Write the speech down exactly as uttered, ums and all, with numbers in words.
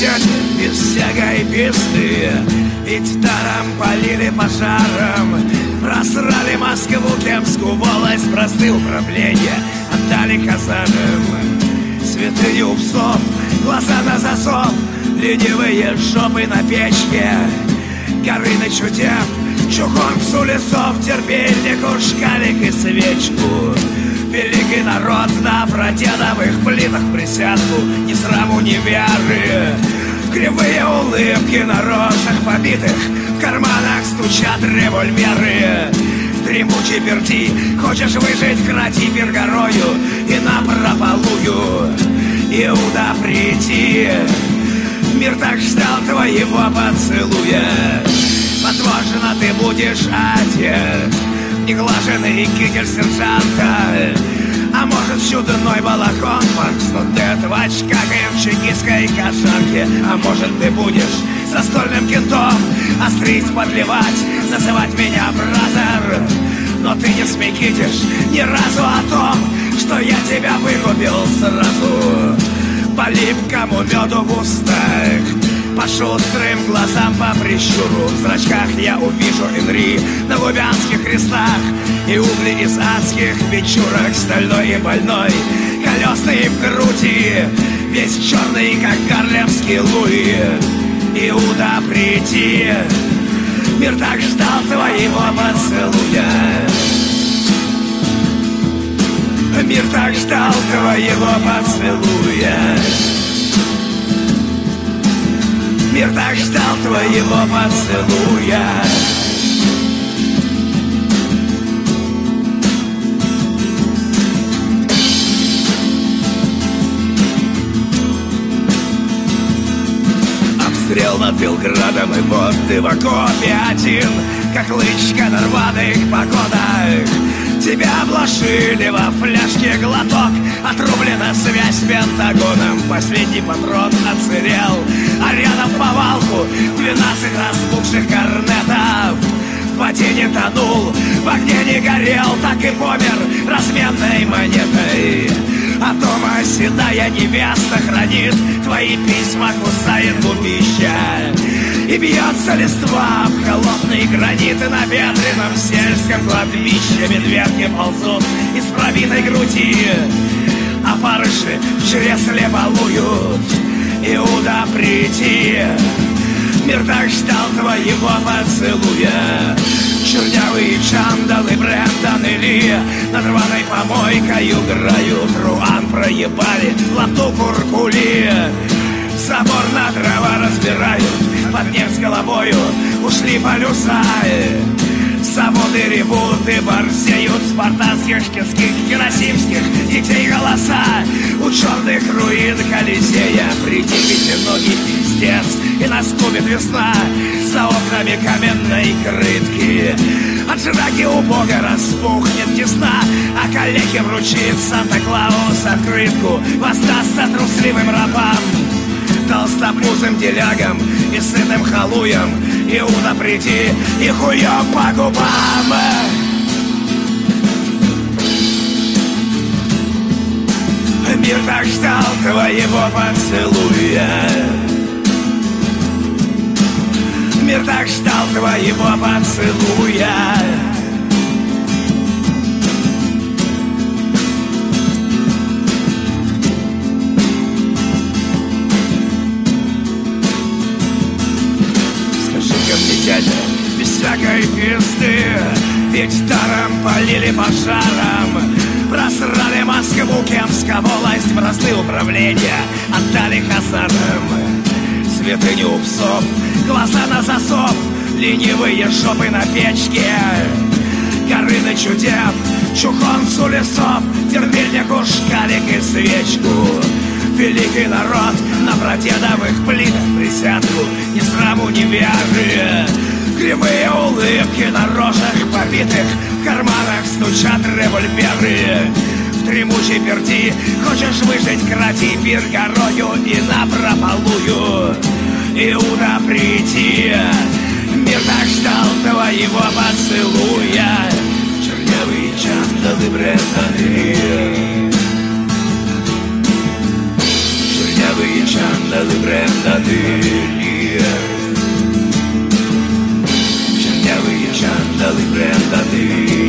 лететь без всякой пизды. Ведь даром полили пожаром, просрали Москву, Кемскую волость, просты управления отдали казарам. Святыню псов, глаза на засов, ленивые жопы на печке, Горыныч утеп, чугун псу лесов, терпельнику, шкалик и свечку. Великий народ на прадедовых плитах присядку, ни сраму, ни веры. Кривые улыбки на рожах побитых, в карманах стучат револьверы. Дремучий перди, хочешь выжить, крати пергорою и напропалую. Иуда, приди, мир так ждал твоего поцелуя. Возможно, ты будешь одет в неглаженный китель сержанта, а может, чудной балахон панкснутет в очках и в чекистской кошарке. А может, ты будешь застольным кентом острить, подливать, называть меня бразер. Но ты не смекитишь ни разу о том, что я тебя выкупил сразу. По липкому меду в устах, по шустрым глазам, по прищуру в зрачках я увижу Энри на лубянских крестах и угли из адских печурок, стальной и больной, колесный в груди, весь черный, как гарлемский Луи. Иуда, приди, мир так ждал твоего поцелуя. Мир так ждал твоего поцелуя. Мир так ждал твоего поцелуя. Обстрел над Белградом, и вот ты в окопе один, как лычка на рваных погодах. Тебя обложили во фляжке глоток, отрублена связь с Пентагоном, последний патрон отсырел, а рядом в повалку двенадцать разбухших корнетов. В воде не тонул, в огне не горел, так и помер разменной монетой. А дома седая невеста хранит твои письма, кусает губища. И бьется листва в холодный гранит, и на ветреном сельском кладбище медведки ползут из пробитой груди, а барыши в чресле балуют. Иуда, приди, мир так ждал твоего поцелуя. Чернявые Чандал и Брэндон и Ли над рваной помойкой играют. Руан проебали, лату куркули, забор на дрова разбирают. Под неб с головою ушли полюса, заводы ревут и борзеют. Спартанских, шкетских, герасимских детей голоса у черных руин Колизея. Придивите ноги, пиздец, и наступит весна за окнами каменной крытки. От жраки у Бога распухнет десна, а коллеге вручит Санта-Клаус открытку, воздастся трусливым рабам, толстопузым делягам и сытым халуям. Иуда, приди, и хуем по губам. Мир так ждал твоего поцелуя. Мир так ждал твоего поцелуя. Дядя, без всякой пизды, ведь даром полили пожаром, просрали Москву, Кемская волость, бразды управления отдали казарам. Святыню псов, глаза на засов, ленивые жопы на печке, Горыныч утеп, чухонцу лесов, терпельнику, шкалик и свечку. Великий народ на прадедовых плитах присядку, ни сраму, ни веры. Кривые улыбки на рожах побитых, в карманах стучат револьверы. В дремучей перди хочешь выжить, крати пир горою и напропалую. Иуда, приди, мир так ждал твоего поцелуя. Чернявый Чандал и Брэндон и Ли, чернявый чандалы бренданы, чернявые чандалы бренданы.